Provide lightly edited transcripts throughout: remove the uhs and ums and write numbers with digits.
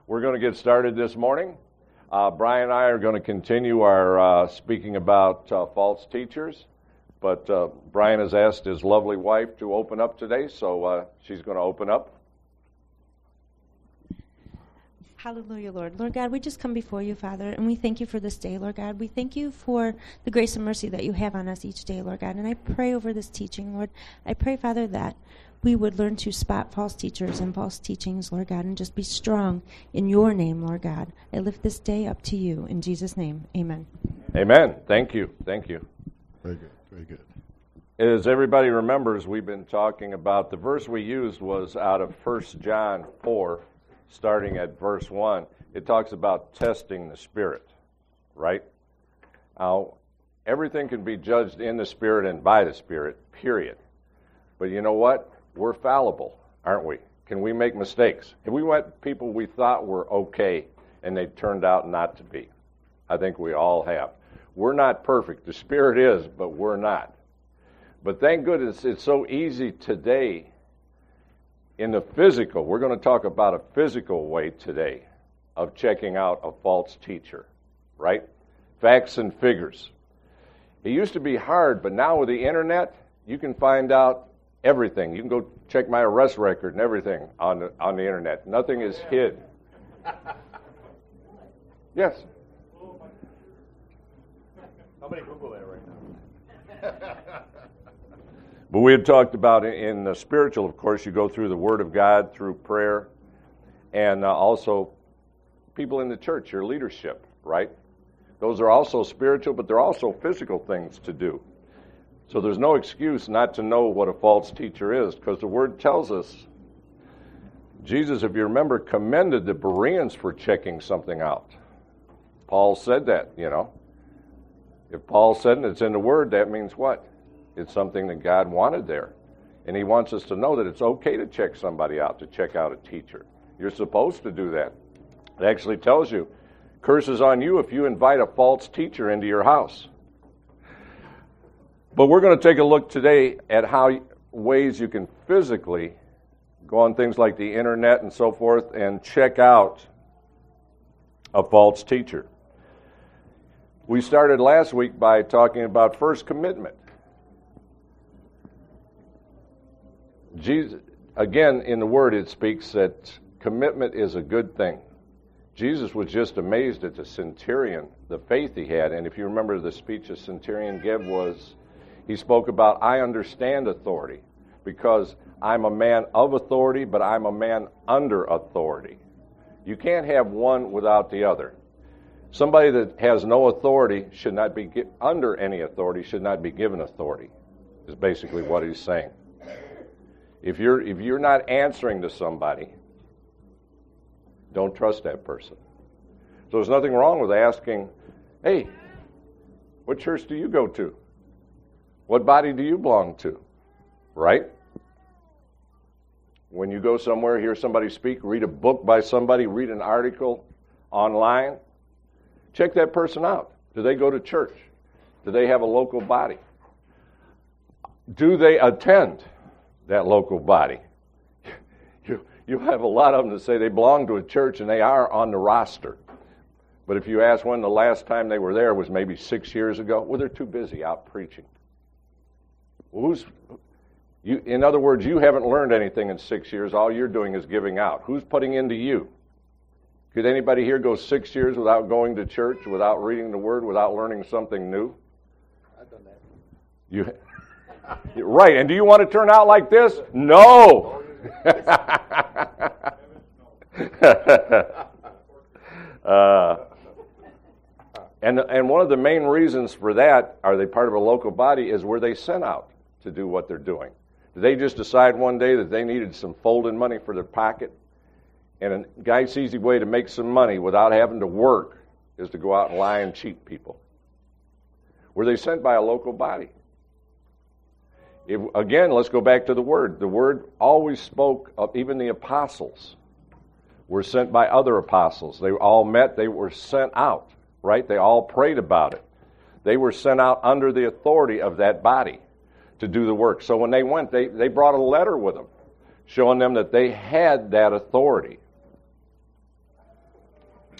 We're going to get started this morning. Brian and I are going to continue our speaking about false teachers, but Brian has asked his lovely wife to open up today, so she's going to open up. Hallelujah, Lord. Lord God, we just come before you, Father, and we thank you for this day, Lord God. We thank you for the grace and mercy that you have on us each day, Lord God. And I pray over this teaching, Lord. I pray, Father, that we would learn to spot false teachers and false teachings, Lord God, and just be strong in your name, Lord God. I lift this day up to you. In Jesus' name, amen. Amen. Thank you. Thank you. Very good. Very good. As everybody remembers, we've been talking about, the verse we used was out of 1 John 4, starting at verse 1. It talks about testing the Spirit, right? Now, everything can be judged in the Spirit and by the Spirit, period. But you know what? We're fallible, aren't we? Can we make mistakes? Have we met people we thought were okay and they turned out not to be? I think we all have. We're not perfect. The Spirit is, but we're not. But thank goodness it's so easy today in the physical. We're going to talk about a physical way today of checking out a false teacher, right? Facts and figures. It used to be hard, but now with the internet, you can find out everything. You can go check my arrest record and everything on the internet. Nothing is hid. Yes. Somebody Google that right now. But we had talked about in the spiritual, of course, you go through the Word of God, through prayer, and also people in the church, your leadership, right? Those are also spiritual, but they're also physical things to do. So there's no excuse not to know what a false teacher is, because the Word tells us. Jesus, if you remember, commended the Bereans for checking something out. Paul said that, you know. If Paul said it, it's in the Word, that means what? It's something that God wanted there. And he wants us to know that it's okay to check somebody out, to check out a teacher. You're supposed to do that. It actually tells you, curses on you if you invite a false teacher into your house. But we're going to take a look today at how ways you can physically go on things like the internet and so forth and check out a false teacher. We started last week by talking about first commitment. Jesus, again, in the Word it speaks that commitment is a good thing. Jesus was just amazed at the centurion, the faith he had. And if you remember the speech the centurion gave was, he spoke about, I understand authority because I'm a man of authority, but I'm a man under authority. You can't have one without the other. Somebody that has no authority should not be under any authority, should not be given authority, is basically what he's saying. If you're not answering to somebody, don't trust that person. So there's nothing wrong with asking, hey, what church do you go to? What body do you belong to? Right? When you go somewhere, hear somebody speak, read a book by somebody, read an article online, check that person out. Do they go to church? Do they have a local body? Do they attend that local body? You have a lot of them that say they belong to a church and they are on the roster. But if you ask when the last time they were there was maybe 6 years ago, well, they're too busy out preaching. In other words, you haven't learned anything in 6 years. All you're doing is giving out. Who's putting into you? Could anybody here go 6 years without going to church, without reading the Word, without learning something new? I've done that. Right, and do you want to turn out like this? No. And one of the main reasons for that, are they part of a local body, is where they sent out to do what they're doing. Did they just decide one day that they needed some folding money for their pocket? And a nice, easy way to make some money without having to work is to go out and lie and cheat people. Were they sent by a local body? Again, let's go back to the Word. The Word always spoke of, even the apostles were sent by other apostles. They all met, they were sent out, right? They all prayed about it. They were sent out under the authority of that body to do the work. So when they went, they brought a letter with them showing them that they had that authority.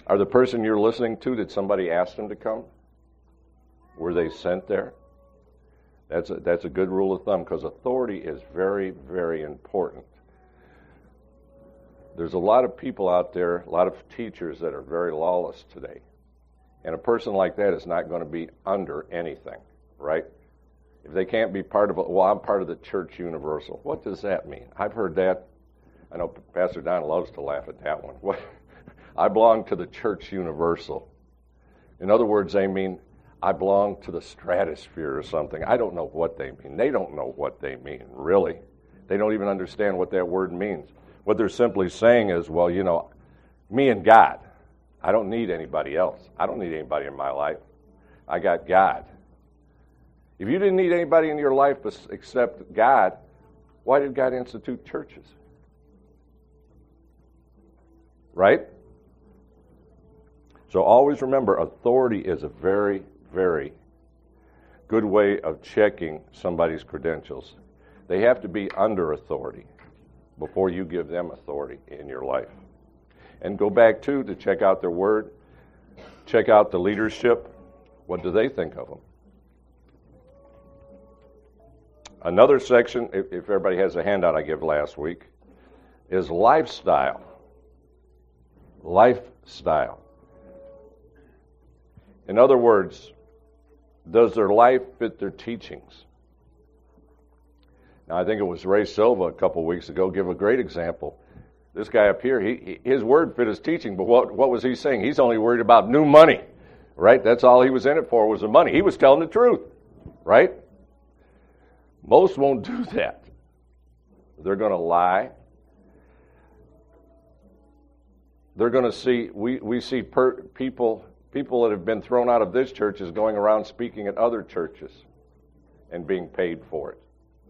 Are the person you're listening to, did somebody ask them to come? Were they sent there? That's a good rule of thumb, because authority is very, very important. There's a lot of people out there, a lot of teachers that are very lawless today. And a person like that is not going to be under anything, right? If they can't be part of it, well, I'm part of the church universal. What does that mean? I've heard that. I know Pastor Don loves to laugh at that one. What? I belong to the church universal. In other words, they mean I belong to the stratosphere or something. I don't know what they mean. They don't know what they mean, really. They don't even understand what that word means. What they're simply saying is, well, you know, me and God. I don't need anybody else. I don't need anybody in my life. I got God. If you didn't need anybody in your life except God, why did God institute churches? Right? So always remember, authority is a very, very good way of checking somebody's credentials. They have to be under authority before you give them authority in your life. And go back, too, to check out their word. Check out the leadership. What do they think of them? Another section, if everybody has a handout I gave last week, is lifestyle. Lifestyle. In other words, does their life fit their teachings? Now, I think it was Ray Silva a couple weeks ago gave a great example. This guy up here, his word fit his teaching, but what was he saying? He's only worried about new money, right? That's all he was in it for, was the money. He was telling the truth, right? Most won't do that. They're going to lie. They're going to see, we see people that have been thrown out of this church is going around speaking at other churches and being paid for it.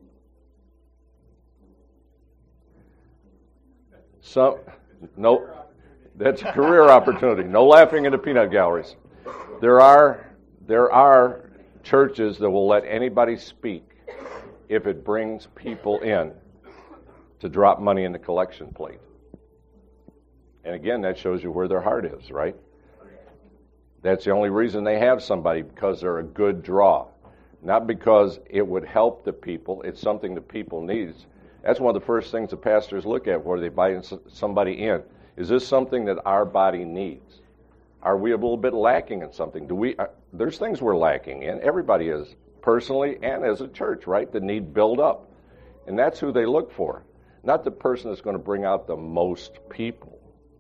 No, that's a career opportunity. No laughing in the peanut galleries. There are churches that will let anybody speak if it brings people in to drop money in the collection plate. And again, that shows you where their heart is, right? That's the only reason they have somebody, because they're a good draw. Not because it would help the people. It's something the people needs. That's one of the first things the pastors look at where they invite somebody in. Is this something that our body needs? Are we a little bit lacking in something? There's things we're lacking in. Everybody is, personally and as a church, right, that need build up. And that's who they look for. Not the person that's going to bring out the most people.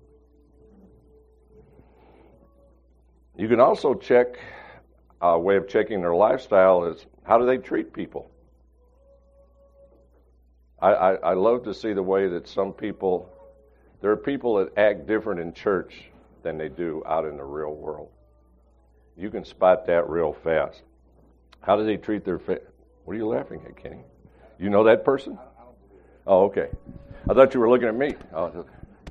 You can also check, a way of checking their lifestyle is, how do they treat people? I love to see the way that some people, there are people that act different in church than they do out in the real world. You can spot that real fast. How do they treat their What are you laughing at, Kenny? You know that person? Oh, okay. I thought you were looking at me. Oh, okay.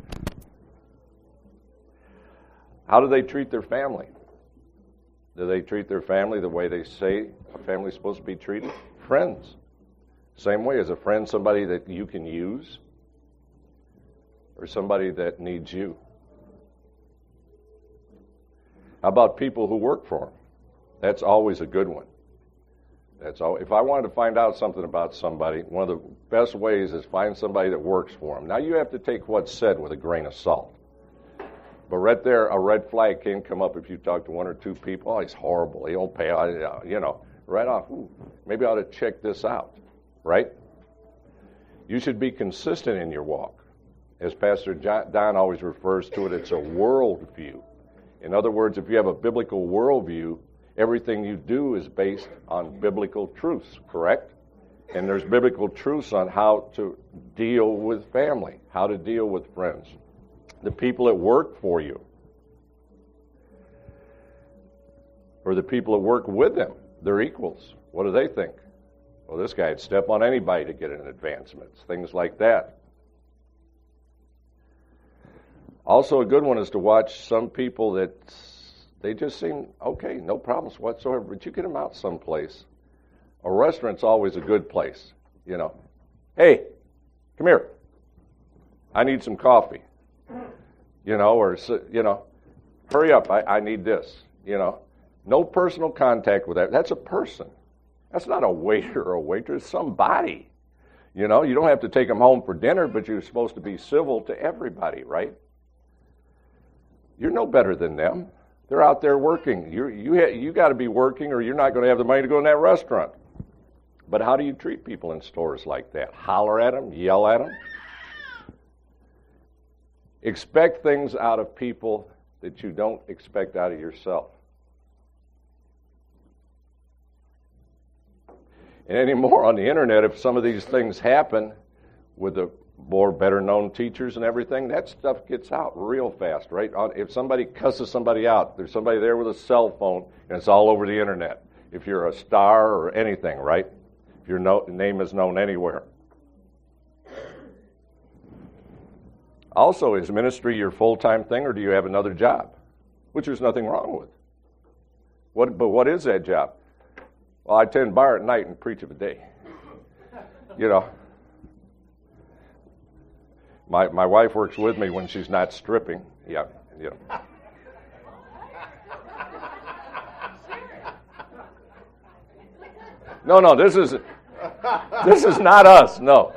How do they treat their family? Do they treat their family the way they say a family's supposed to be treated? Friends. Same way. Is a friend somebody that you can use? Or somebody that needs you? How about people who work for them? That's always a good one. If I wanted to find out something about somebody, one of the best ways is find somebody that works for them. Now, you have to take what's said with a grain of salt. But right there, a red flag can come up if you talk to one or two people. Oh, he's horrible. He don't pay, right off. Ooh, maybe I ought to check this out, right? You should be consistent in your walk. As Pastor Don always refers to it, it's a worldview. In other words, if you have a biblical worldview, everything you do is based on biblical truths, correct? And there's biblical truths on how to deal with family, how to deal with friends, the people that work for you, or the people that work with them. They're equals. What do they think? Well, this guy'd step on anybody to get an advancement, things like that. Also, a good one is to watch some people that they just seem okay, no problems whatsoever, but you get them out someplace. A restaurant's always a good place, Hey, come here. I need some coffee. Or hurry up, I need this, No personal contact with that. That's a person. That's not a waiter or a waitress, somebody. You don't have to take them home for dinner, but you're supposed to be civil to everybody, right? You're no better than them. They're out there working. You got to be working, or you're not going to have the money to go in that restaurant. But how do you treat people in stores like that? Holler at them? Yell at them? Expect things out of people that you don't expect out of yourself. And anymore on the internet, if some of these things happen with the more better-known teachers and everything, that stuff gets out real fast, right? If somebody cusses somebody out, there's somebody there with a cell phone, and it's all over the internet. If you're a star or anything, right? If your name is known anywhere. Also, is ministry your full-time thing, or do you have another job? Which there's nothing wrong with. But what is that job? Well, I tend bar at night and preach of a day. My wife works with me when she's not stripping. Yeah. No, this is not us. No,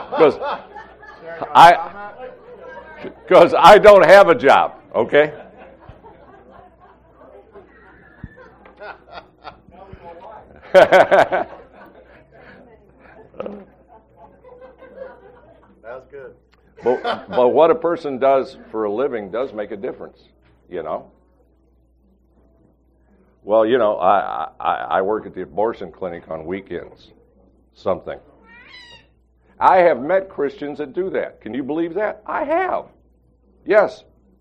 because I don't have a job. Okay. That's good. But what a person does for a living does make a difference, Well, I work at the abortion clinic on weekends. Something. I have met Christians that do that. Can you believe that? I have. Yes.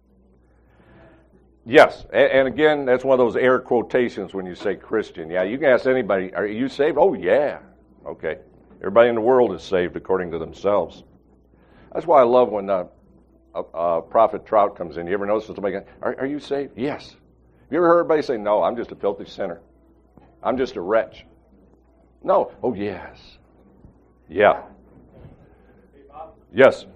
Yes, and again, that's one of those air quotations when you say Christian. Yeah, you can ask anybody, are you saved? Oh, yeah. Okay. Everybody in the world is saved according to themselves. That's why I love when Prophet Trout comes in. You ever notice somebody going, are you saved? Yes. Have you ever heard anybody say, no, I'm just a filthy sinner. I'm just a wretch. No. Oh, yes. Yeah. Yes.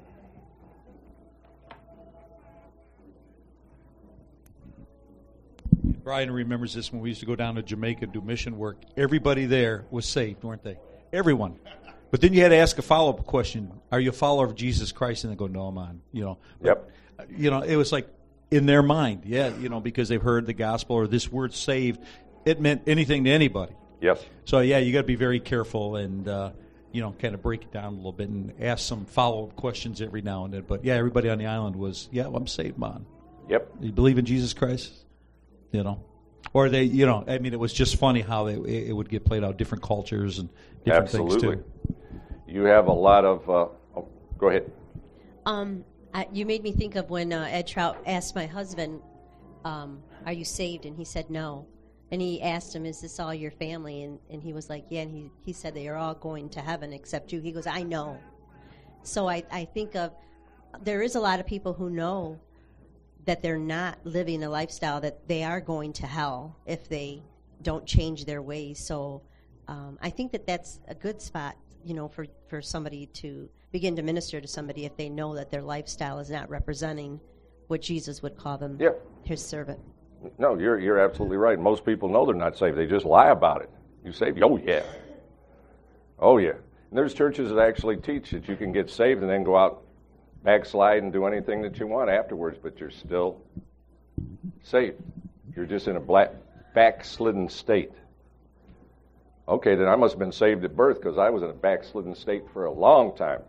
Brian remembers this when we used to go down to Jamaica and do mission work. Everybody there was saved, weren't they? Everyone. But then you had to ask a follow-up question. Are you a follower of Jesus Christ? And they go, no, I'm on. Yep. It was like in their mind, because they've heard the gospel or this word saved. It meant anything to anybody. Yes. So, you got to be very careful and, kind of break it down a little bit and ask some follow-up questions every now and then. But, everybody on the island was, I'm saved, man. Yep. You believe in Jesus Christ? Or they, it was just funny how it would get played out, different cultures and different things too. You have a lot of, go ahead. You made me think of when Ed Trout asked my husband, are you saved? And he said no. And he asked him, is this all your family? And he was like, yeah. And he said, they are all going to heaven except you. He goes, I know. So I think there is a lot of people who know that they're not living a lifestyle, that they are going to hell if they don't change their ways. So I think that's a good spot, for somebody to begin to minister to somebody if they know that their lifestyle is not representing what Jesus would call them, his servant. No, you're absolutely right. Most people know they're not saved. They just lie about it. You saved? Oh, yeah. Oh, yeah. And there's churches that actually teach that you can get saved and then go out, backslide and do anything that you want afterwards, but you're still saved. You're just in a backslidden state. Okay, then I must have been saved at birth because I was in a backslidden state for a long time.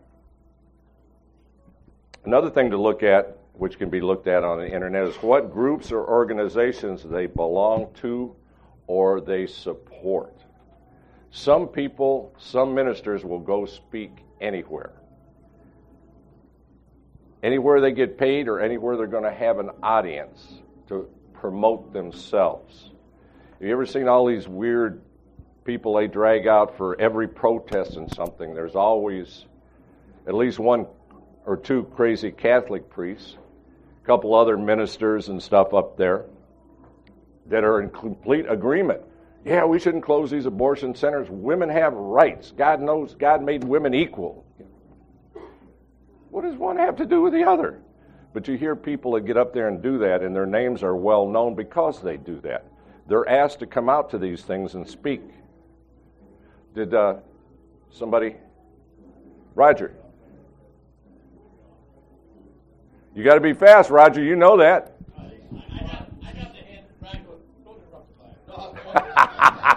Another thing to look at, which can be looked at on the internet, is what groups or organizations they belong to or they support. Some people, some ministers will go speak anywhere. Anywhere they get paid or anywhere they're going to have an audience to promote themselves. Have you ever seen all these weird people they drag out for every protest and something? There's always at least one or two crazy Catholic priests, a couple other ministers and stuff up there that are in complete agreement. Yeah, we shouldn't close these abortion centers. Women have rights. God knows God made women equal. What does one have to do with the other? But you hear people that get up there and do that, and their names are well known because they do that. They're asked to come out to these things and speak. Did somebody? Roger. You got to be fast, Roger. You know that. I have to hand it back. Don't interrupt the class.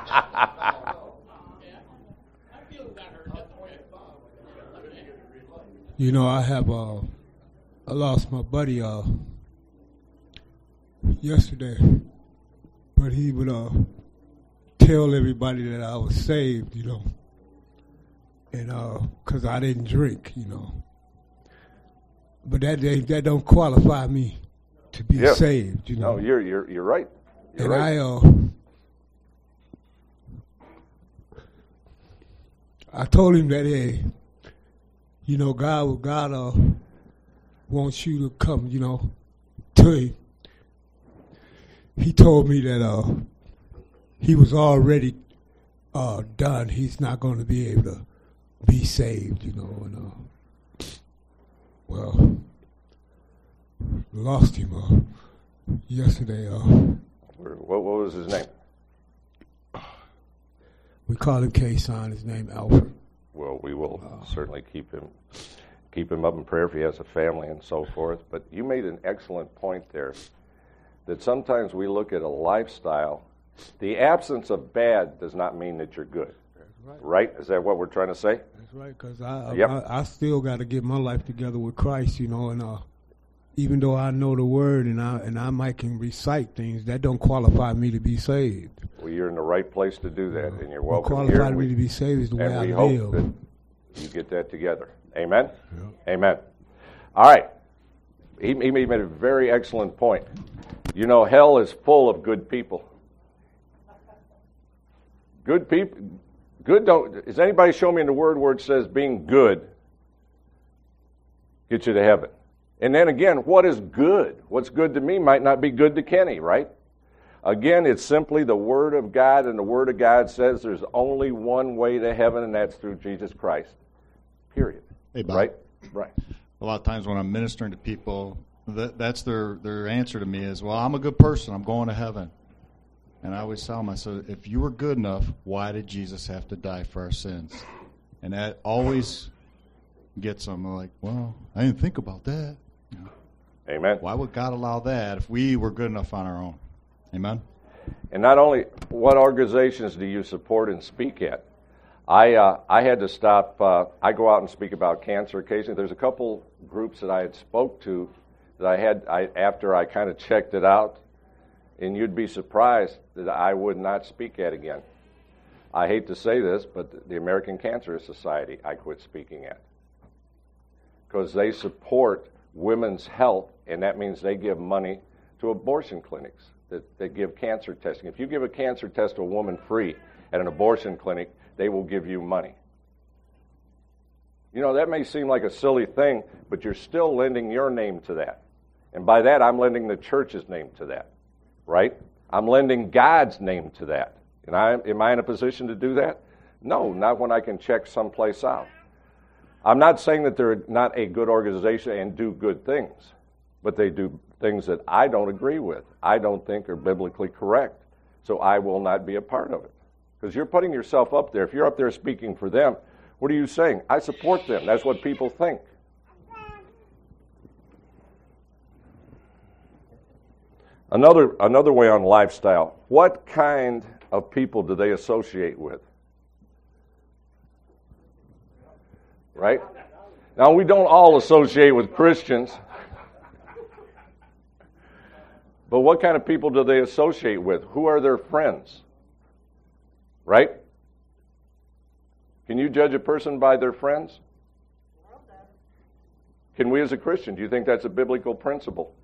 I feel that hurt. That's the way I thought. You know, I lost my buddy yesterday, but he would tell everybody that I was saved, you know, and because I didn't drink, you know. But that don't qualify me to be saved, you know. No, you're right. You're and right. I told him that, hey, you know, God wants you to come, you know, to him. He told me that he was already done. He's not going to be able to be saved, you know. And well, lost him yesterday. What was his name? We call him K-Son. His name Alfred. Well, we will certainly keep him up in prayer if he has a family and so forth. But you made an excellent point there, that sometimes we look at a lifestyle. The absence of bad does not mean that you're good. That's right. Right? Is that what we're trying to say? That's right, because I still got to get my life together with Christ, you know, and even though I know the word and I might can recite things, that don't qualify me to be saved. Well, you're in the right place to do that, and you're welcome what here. qualified me to be saved is the way I And we live. hope that you get that together. Amen? Yeah. Amen. All right. He made a very excellent point. You know, hell is full of good people. Good people. Good don't. Does anybody show me in the Word where it says being good gets you to heaven? And then again, what is good? What's good to me might not be good to Kenny, right? Again, it's simply the Word of God, and the Word of God says there's only one way to heaven, and that's through Jesus Christ. Period. Hey, Bob. Right? Right. A lot of times when I'm ministering to people, that's their answer to me is, well, I'm a good person. I'm going to heaven. And I always tell them, I said, if you were good enough, why did Jesus have to die for our sins? And that always gets them. They're like, well, I didn't think about that. You know, Amen. why would God allow that if we were good enough on our own? Amen? And not only, what organizations do you support and speak at? I had to stop. I go out and speak about cancer occasionally. There's a couple groups that I had spoke to that after I kind of checked it out, and you'd be surprised that I would not speak at again. I hate to say this, but the American Cancer Society I quit speaking at, because they support women's health, and that means they give money to abortion clinics that give cancer testing. If you give a cancer test to a woman free at an abortion clinic, they will give you money. You know, that may seem like a silly thing, but you're still lending your name to that. And by that, I'm lending the church's name to that, right? I'm lending God's name to that. And am I in a position to do that? No, not when I can check someplace out. I'm not saying that they're not a good organization and do good things, but they do things that I don't agree with, I don't think are biblically correct. So I will not be a part of it. Because you're putting yourself up there. If you're up there speaking for them, what are you saying? I support them. That's what people think. Another way on lifestyle. What kind of people do they associate with? Right? Now, we don't all associate with Christians. But what kind of people do they associate with? Who are their friends? Right? Can you judge a person by their friends? Can we as a Christian? Do you think that's a biblical principle?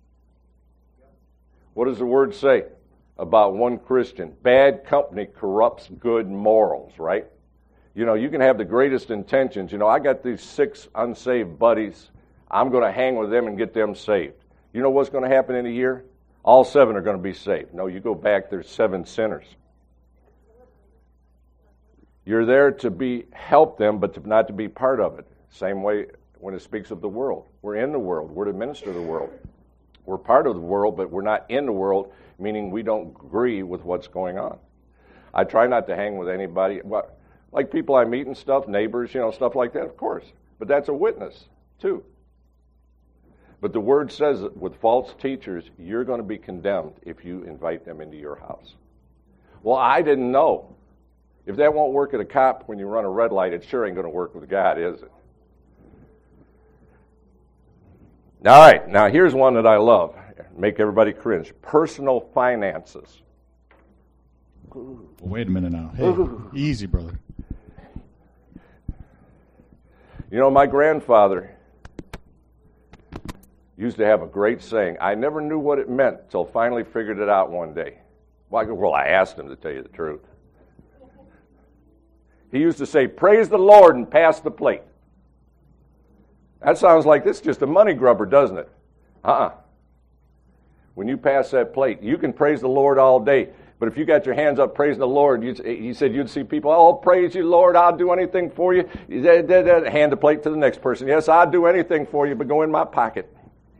What does the Word say about one Christian? Bad company corrupts good morals, right? You know, you can have the greatest intentions. You know, I got these 6 unsaved buddies. I'm going to hang with them and get them saved. You know what's going to happen in a year? All 7 are going to be saved. No, you go back, there's 7 sinners. You're there to help them, but not to be part of it. Same way when it speaks of the world. We're in the world. We're to minister the world. We're part of the world, but we're not in the world, meaning we don't agree with what's going on. I try not to hang with anybody, like people I meet and stuff, neighbors, stuff like that, of course. But that's a witness, too. But the Word says that with false teachers, you're going to be condemned if you invite them into your house. Well, I didn't know. If that won't work at a cop when you run a red light, it sure ain't going to work with God, is it? All right, now here's one that I love. Make everybody cringe. Personal finances. Wait a minute now. Hey, easy, brother. My grandfather used to have a great saying. I never knew what it meant until finally figured it out one day. Well, I asked him, to tell you the truth. He used to say, praise the Lord and pass the plate. That sounds like this is just a money grubber, doesn't it? When you pass that plate, you can praise the Lord all day. But if you got your hands up praising the Lord, he said you'd see people, oh, praise you, Lord, I'll do anything for you. Hand the plate to the next person. Yes, I'll do anything for you, but go in my pocket.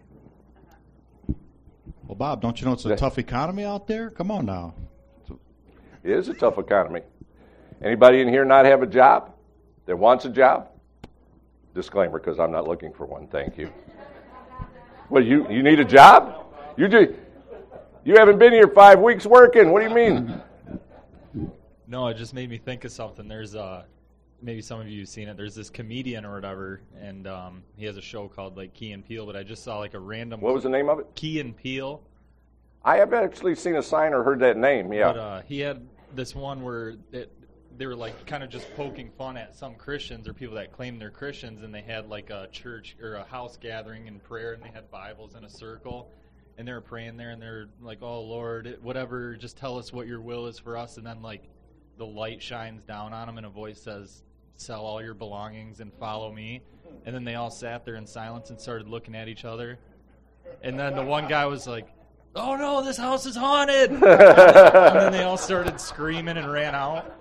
Well, Bob, don't you know it's a tough economy out there? Come on now. It is a tough economy. Anybody in here not have a job that wants a job? Disclaimer, because I'm not looking for one, thank you. Well, you need a job? You haven't been here 5 weeks working. What do you mean? No, it just made me think of something. There's maybe some of you have seen it. There's this comedian or whatever, and he has a show called like Key and Peele. But I just saw like a random. What was the name of it? Key and Peele. I have actually seen a sign or heard that name. Yeah. But he had this one where they were like kind of just poking fun at some Christians or people that claim they're Christians, and they had like a church or a house gathering in prayer, and they had Bibles in a circle. And they were praying there, and they're like, oh, Lord, whatever, just tell us what your will is for us. And then, like, the light shines down on them, and a voice says, sell all your belongings and follow me. And then they all sat there in silence and started looking at each other. And then the one guy was like, oh, no, this house is haunted. And then they all started screaming and ran out.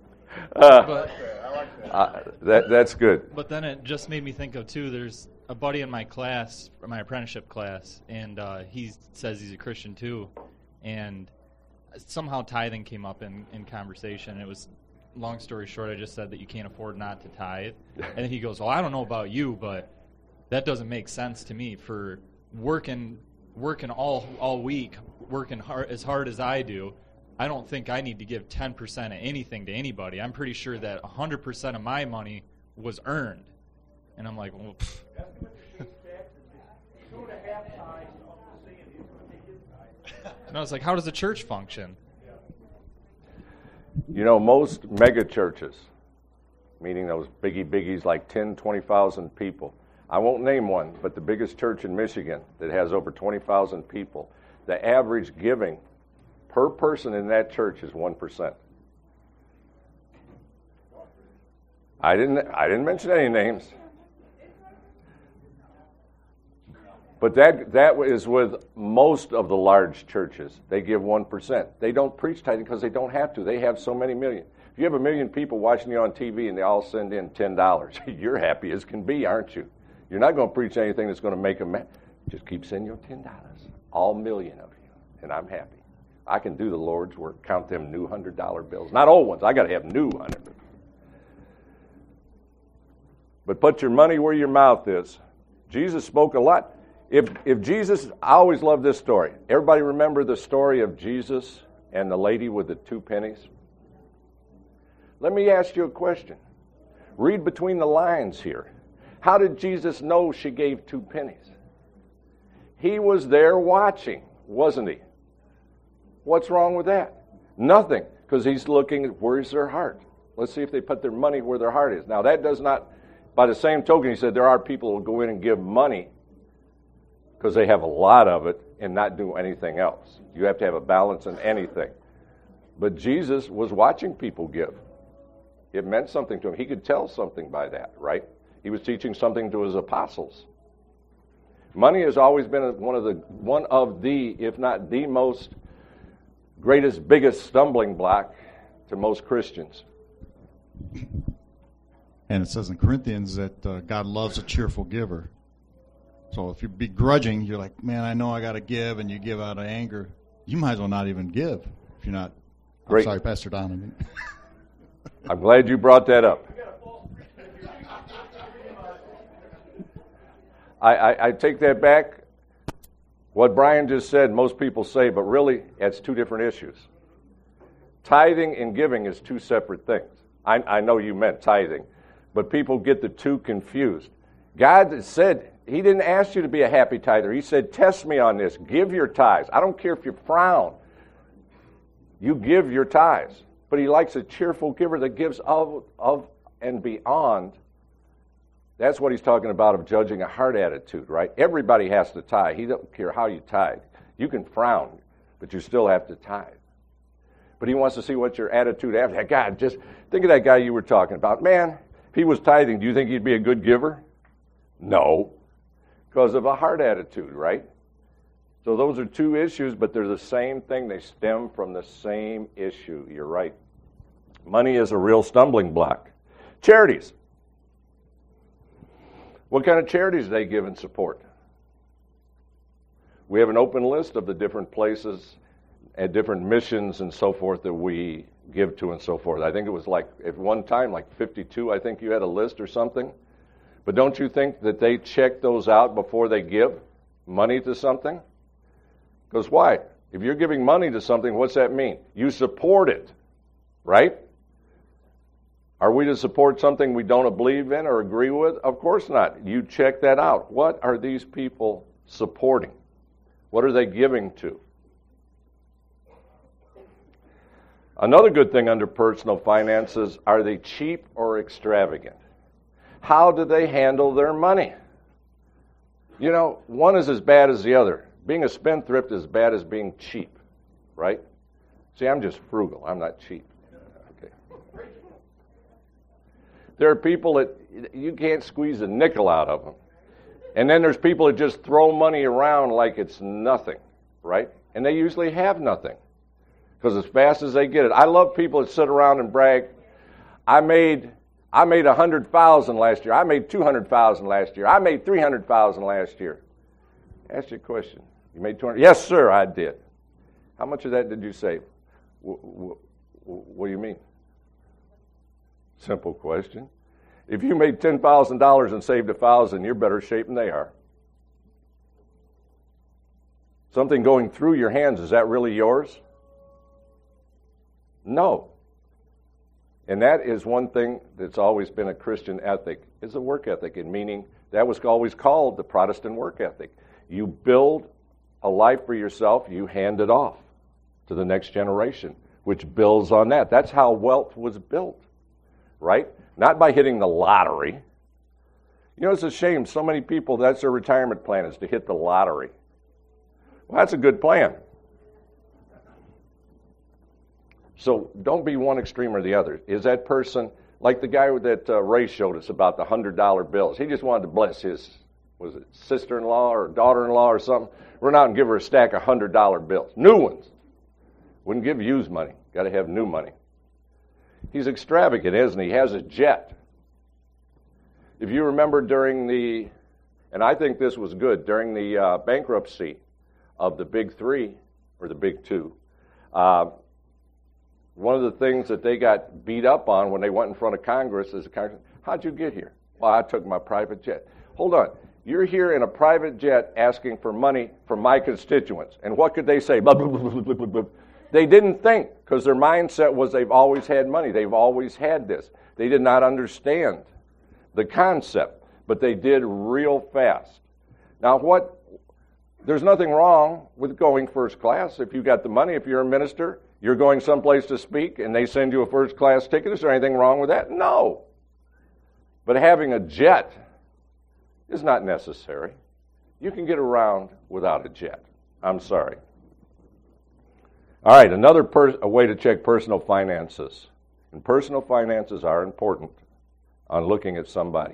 That's good. But then it just made me think of, too, there's a buddy in my class, my apprenticeship class, and he says he's a Christian too, and somehow tithing came up in conversation. It was, long story short, I just said that you can't afford not to tithe, and then he goes, well, I don't know about you, but that doesn't make sense to me for working all week, working as hard as I do. I don't think I need to give 10% of anything to anybody. I'm pretty sure that 100% of my money was earned. And I'm like, well, and I was like, how does the church function? Most mega churches, meaning those biggies like 10, 20,000 people. I won't name one, but the biggest church in Michigan that has over 20,000 people, the average giving per person in that church is 1%. I didn't mention any names. But that is with most of the large churches. They give 1%. They don't preach tithing because they don't have to. They have so many million. If you have 1 million people watching you on TV and they all send in $10, you're happy as can be, aren't you? You're not going to preach anything that's going to make them mad. Just keep sending your $10, all million of you, and I'm happy. I can do the Lord's work, count them new $100 bills. Not old ones. I got to have new $100. But put your money where your mouth is. Jesus spoke a lot. If Jesus, I always love this story. Everybody remember the story of Jesus and the lady with the 2 pennies? Let me ask you a question. Read between the lines here. How did Jesus know she gave 2 pennies? He was there watching, wasn't he? What's wrong with that? Nothing, because he's looking at where's their heart. Let's see if they put their money where their heart is. Now that does not, by the same token, he said there are people who will go in and give money because they have a lot of it and not do anything else. You have to have a balance in anything. But Jesus was watching people give. It meant something to him. He could tell something by that, right? He was teaching something to his apostles. Money has always been one of the, if not the most greatest, biggest stumbling block to most Christians. And it says in Corinthians that God loves a cheerful giver. So if you're begrudging, you're like, man, I know I got to give, and you give out of anger. You might as well not even give if you're not. Great. I'm sorry, Pastor Donovan. I'm glad you brought that up. I take that back. What Brian just said, most people say, but really, it's two different issues. Tithing and giving is two separate things. I know you meant tithing, but people get the two confused. God said, He didn't ask you to be a happy tither. He said, test me on this. Give your tithes. I don't care if you frown. You give your tithes. But He likes a cheerful giver that gives of and beyond. That's what He's talking about of judging a heart attitude, right? Everybody has to tithe. He don't care how you tithe. You can frown, but you still have to tithe. But He wants to see what your attitude after that. God, just think of that guy you were talking about. Man, if he was tithing, do you think he'd be a good giver? No. Because of a heart attitude, right? So those are two issues, but they're the same thing. They stem from the same issue. You're right. Money is a real stumbling block. Charities. What kind of charities do they give and support? We have an open list of the different places and different missions and so forth that we give to and so forth. I think it was like, at one time, like 52, I think you had a list or something. But don't you think that they check those out before they give money to something? Because why? If you're giving money to something, what's that mean? You support it, right? Are we to support something we don't believe in or agree with? Of course not. You check that out. What are these people supporting? What are they giving to? Another good thing under personal finances, are they cheap or extravagant? How do they handle their money? You know, one is as bad as the other. Being a spendthrift is as bad as being cheap, right? See, I'm just frugal. I'm not cheap. Okay. There are people that you can't squeeze a nickel out of them. And then there's people that just throw money around like it's nothing, right? And they usually have nothing. Because as fast as they get it. I love people that sit around and brag, I made 100,000 last year. I made 200,000 last year. I made 300,000 last year. Ask you a question. You made 200? Yes, sir, I did. How much of that did you save? What do you mean? Simple question. If you made $10,000 and saved 1,000, you're better shape than they are. Something going through your hands, is that really yours? No. And that is one thing that's always been a Christian ethic, is a work ethic, and meaning that was always called the Protestant work ethic. You build a life for yourself, you hand it off to the next generation, which builds on that. That's how wealth was built, right? Not by hitting the lottery. You know, it's a shame. So many people, that's their retirement plan, is to hit the lottery. Well, that's a good plan. So don't be one extreme or the other. Is that person, like the guy that Ray showed us about the $100 bills, he just wanted to bless his, was it sister-in-law or daughter-in-law or something? Run out and give her a stack of $100 bills. New ones. Wouldn't give used money. Got to have new money. He's extravagant, isn't he? He has a jet. If you remember during the, and I think this was good, during the bankruptcy of the big three, or the big two, one of the things that they got beat up on when they went in front of Congress is, how'd you get here? Well, I took my private jet. Hold on. You're here in a private jet asking for money from my constituents. And what could they say? Blah, blah, blah, blah, blah, blah. They didn't think, because their mindset was they've always had money. They've always had this. They did not understand the concept, but they did real fast. Now, there's nothing wrong with going first class if you got the money. If you're a minister, you're going someplace to speak, and they send you a first class ticket. Is there anything wrong with that? No. But having a jet is not necessary. You can get around without a jet. I'm sorry. All right, another a way to check personal finances. And personal finances are important on looking at somebody.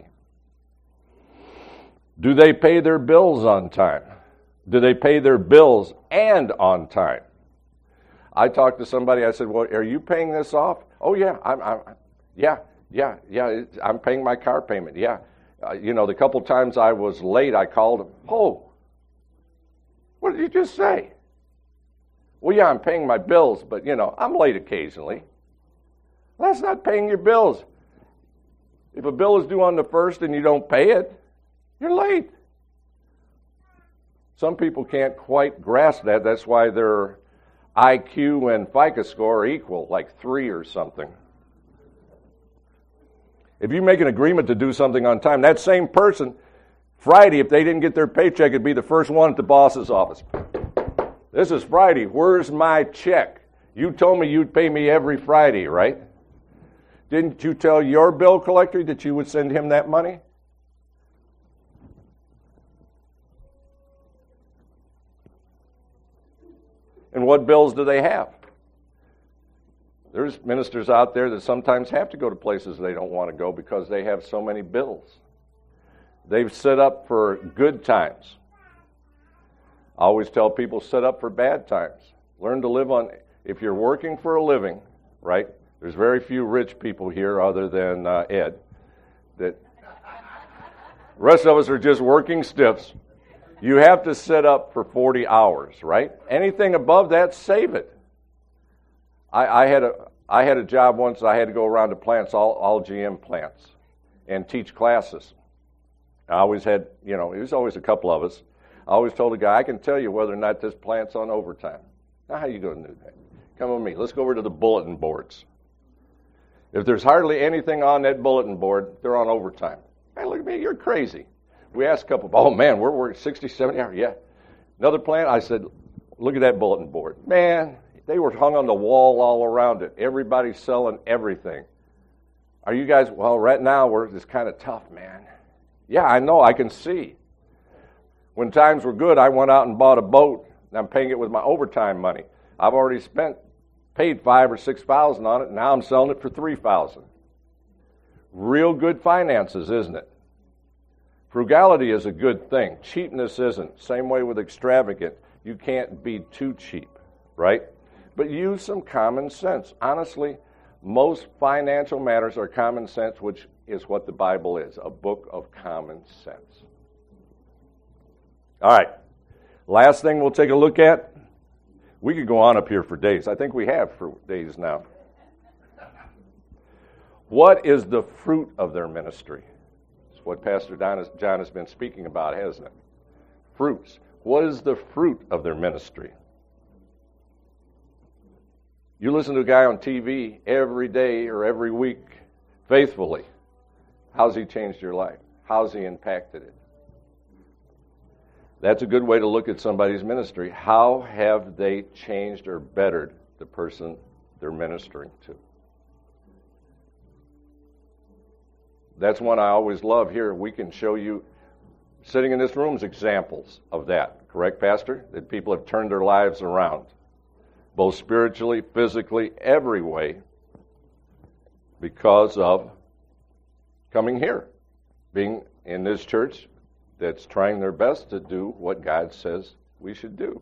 Do they pay their bills on time? Do they pay their bills and on time? I talked to somebody, I said, well, are you paying this off? Oh, yeah, I'm paying my car payment, yeah. The couple times I was late, I called him. Oh, what did you just say? Well, yeah, I'm paying my bills, but, I'm late occasionally. That's not paying your bills. If a bill is due on the 1st and you don't pay it, you're late. Some people can't quite grasp that. That's why their IQ and FICO score are equal, like 3 or something. If you make an agreement to do something on time, that same person, Friday, if they didn't get their paycheck, it'd be the first one at the boss's office. This is Friday. Where's my check? You told me you'd pay me every Friday, right? Didn't you tell your bill collector that you would send him that money? And what bills do they have? There's ministers out there that sometimes have to go to places they don't want to go because they have so many bills. They've set up for good times. I always tell people, set up for bad times. Learn to live on, if you're working for a living, right? There's very few rich people here other than Ed. The rest of us are just working stiffs. You have to set up for 40 hours, right? Anything above that, save it. I had a job once. I had to go around to plants, all GM plants, and teach classes. I always had, it was always a couple of us. I always told a guy, I can tell you whether or not this plant's on overtime. Now, how are you going to do that? Come with me. Let's go over to the bulletin boards. If there's hardly anything on that bulletin board, they're on overtime. Hey, look at me, you're crazy. We asked a couple, oh man, we're working 60, 70 hours. Yeah. Another plant, I said, look at that bulletin board. Man, they were hung on the wall all around it. Everybody's selling everything. Are you guys, well, right now, it's kind of tough, man. Yeah, I know, I can see. When times were good, I went out and bought a boat, and I'm paying it with my overtime money. I've already paid $5,000 or $6,000 on it, and now I'm selling it for $3,000. Real good finances, isn't it? Frugality is a good thing. Cheapness isn't. Same way with extravagant. You can't be too cheap, right? But use some common sense. Honestly, most financial matters are common sense, which is what the Bible is, a book of common sense. All right. Last thing we'll take a look at. We could go on up here for days. I think we have for days now. What is the fruit of their ministry? It's what Pastor John has been speaking about, hasn't it? Fruits. What is the fruit of their ministry? You listen to a guy on TV every day or every week faithfully. How's he changed your life? How's he impacted it? That's a good way to look at somebody's ministry. How have they changed or bettered the person they're ministering to? That's one I always love here. We can show you, sitting in this room, examples of that. Correct, Pastor? That people have turned their lives around, both spiritually, physically, every way, because of coming here, being in this church that's trying their best to do what God says we should do.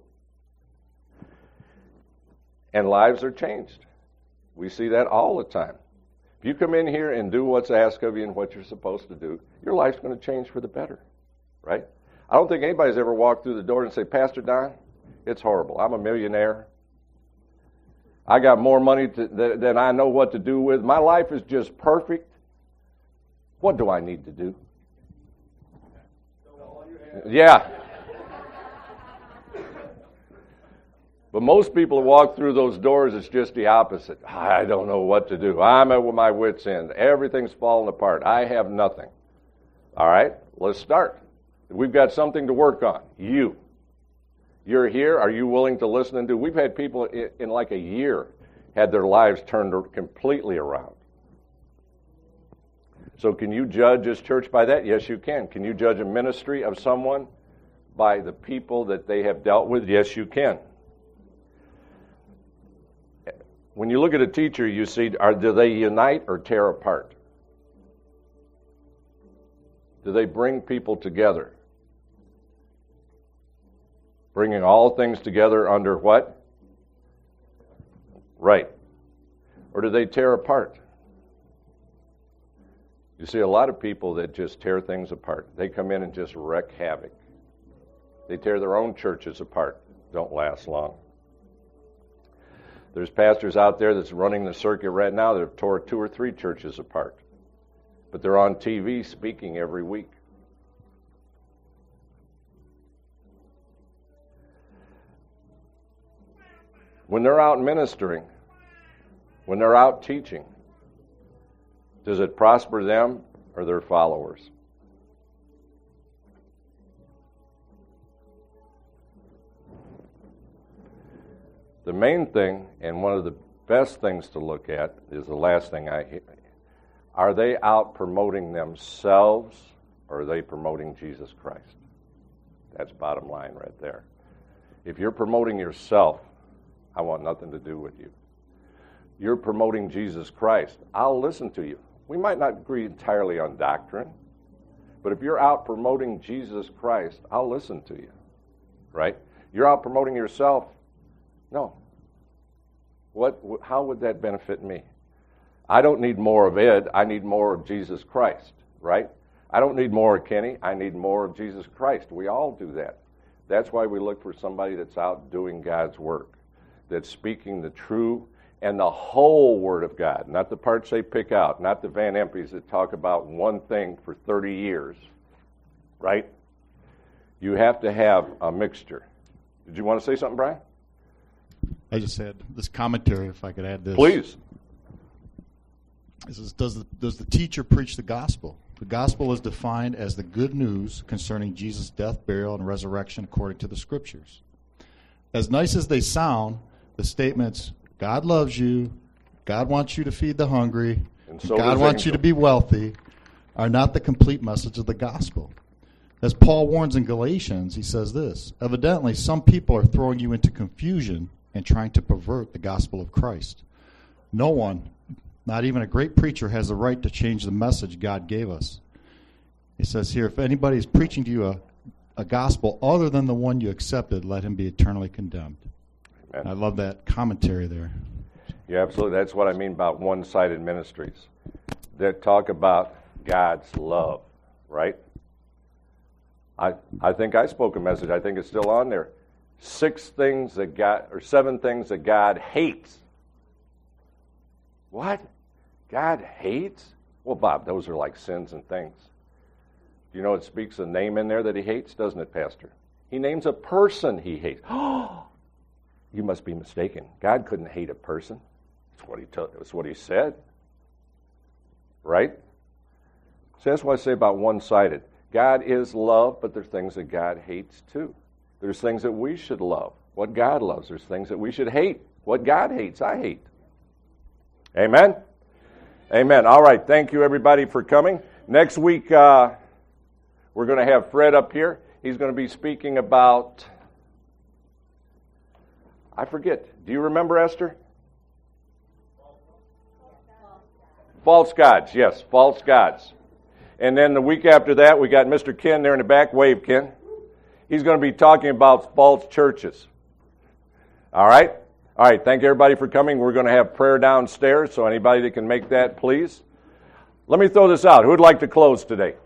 And lives are changed. We see that all the time. If you come in here and do what's asked of you and what you're supposed to do, your life's going to change for the better, right? I don't think anybody's ever walked through the door and say, Pastor Don, it's horrible. I'm a millionaire. I got more money than I know what to do with. My life is just perfect. What do I need to do? Yeah. But most people who walk through those doors, it's just the opposite. I don't know what to do. I'm at my wit's end. Everything's falling apart. I have nothing. All right, let's start. We've got something to work on. You're here. Are you willing to listen and do? We've had people in like a year had their lives turned completely around. So can you judge this church by that? Yes, you can. Can you judge a ministry of someone by the people that they have dealt with? Yes, you can. When you look at a teacher, you see, do they unite or tear apart? Do they bring people together? Bringing all things together under what? Right. Or do they tear apart? You see a lot of people that just tear things apart. They come in and just wreak havoc. They tear their own churches apart. Don't last long. There's pastors out there that's running the circuit right now that have tore 2 or 3 churches apart. But they're on TV speaking every week. When they're out ministering, when they're out teaching, does it prosper them or their followers? The main thing, and one of the best things to look at, is the last thing are they out promoting themselves or are they promoting Jesus Christ? That's bottom line right there. If you're promoting yourself, I want nothing to do with you. You're promoting Jesus Christ, I'll listen to you. We might not agree entirely on doctrine, but if you're out promoting Jesus Christ, I'll listen to you. Right? You're out promoting yourself. No. How would that benefit me? I don't need more of Ed. I need more of Jesus Christ, right? I don't need more of Kenny. I need more of Jesus Christ. We all do that. That's why we look for somebody that's out doing God's work, that's speaking the true and the whole Word of God, not the parts they pick out, not the Van Empes that talk about one thing for 30 years, right? You have to have a mixture. Did you want to say something, Brian? I just had this commentary, if I could add this. Please. This is, does the teacher preach the gospel? The gospel is defined as the good news concerning Jesus' death, burial, and resurrection according to the Scriptures. As nice as they sound, the statements, God loves you, God wants you to feed the hungry, and so God wants you to be wealthy, are not the complete message of the gospel. As Paul warns in Galatians, he says this, evidently some people are throwing you into confusion and trying to pervert the gospel of Christ. No one, not even a great preacher, has the right to change the message God gave us. He says here, if anybody is preaching to you a gospel other than the one you accepted, let him be eternally condemned. Amen. I love that commentary there. Yeah, absolutely. That's what I mean about one-sided ministries that talk about God's love, right? I think I spoke a message. I think it's still on there. 7 things that God hates. What? God hates? Well, Bob, those are like sins and things. Do you know it speaks a name in there that he hates, doesn't it, Pastor? He names a person he hates. Oh, you must be mistaken. God couldn't hate a person. That's what he said. Right? So that's what I say about one-sided. God is love, but there's things that God hates too. There's things that we should love, what God loves. There's things that we should hate, what God hates, I hate. Amen? Amen. All right, thank you everybody for coming. Next week, we're going to have Fred up here. He's going to be speaking about, I forget, do you remember, Esther? False gods, yes, false gods. And then the week after that, we got Mr. Ken there in the back. Wave, Ken. He's going to be talking about false churches. All right? All right, thank you everybody for coming. We're going to have prayer downstairs, so anybody that can make that, please. Let me throw this out. Who would like to close today?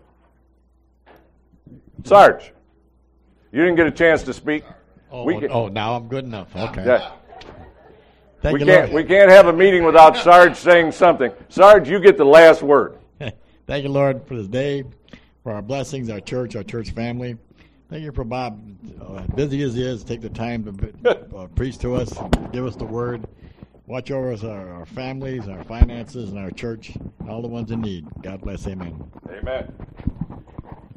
Sarge, you didn't get a chance to speak. Now I'm good enough. Okay. Yeah. We can't have a meeting without Sarge saying something. Sarge, you get the last word. Thank you, Lord, for this day, for our blessings, our church family. Thank you for Bob, busy as he is, take the time to preach to us, give us the word. Watch over us, our families, our finances, and our church, all the ones in need. God bless, amen. Amen.